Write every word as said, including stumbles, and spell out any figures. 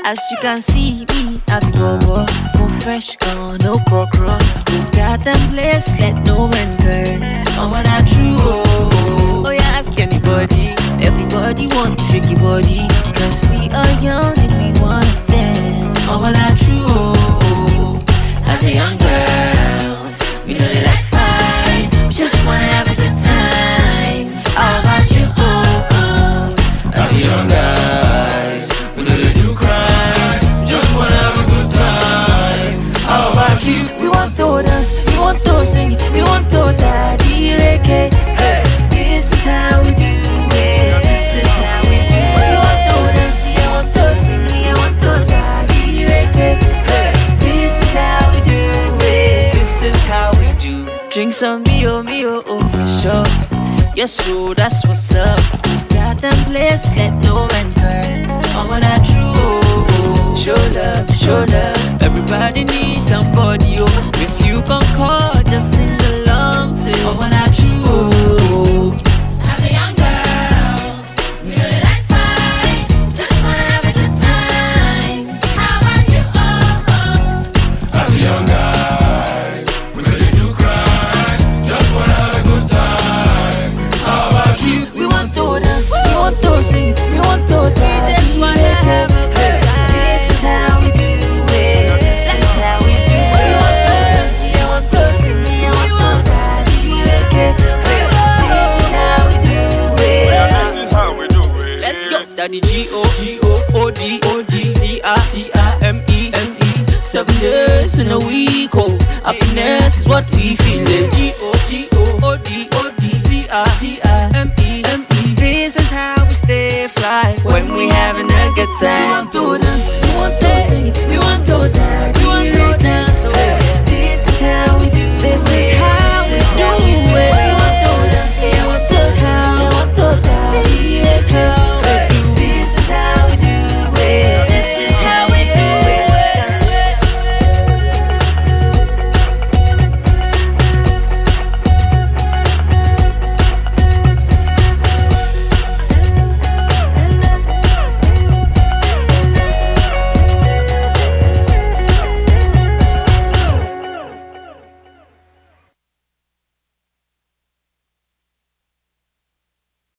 As you can see me, I be bobo, go fresh, gone, no crow crow. Got them place, let no man curse. Oh, when I true, oh, oh, yeah, ask anybody. Everybody want to shake your body, cause we are young and we want to dance. Oh, when I true, oh, as a young girls, we know they like fight, we just wanna have a good time. How about you, oh, oh, as a young guys, we know they do crime, we just wanna have a good time. How about you? We want to dance, we want to sing, we want to daddy reggae. Hey, this is how we do it, this is how we do it. We want to dance, we want to sing, we want to daddy reggae. Hey, this is how we do it, this is how we do. Drink some mio, mio, oh for sure. Yes, so that's what's up. Got them place, let no man curse. Oh, when I true, show love, show love. Everybody needs somebody, oh. If you can call, just sing along to. Oh, when I true. As a young girl, we know they like fight, we just wanna have a good time. How about you, oh, oh. As a young guys, we know they do crime, just wanna have a good time. How about you? We want to dance, we want to sing, we want to dance. We just wanna have a good time. This is how we do it, this is how we do it. We want to dance, we want to sing, we want to dance. This is how we do it. This is how we do it. Let's go. Daddy G O G O O D O D T R T R M E M E. Seven days in a week, oh. Happiness is what we feel. G O G O O D O D T R T R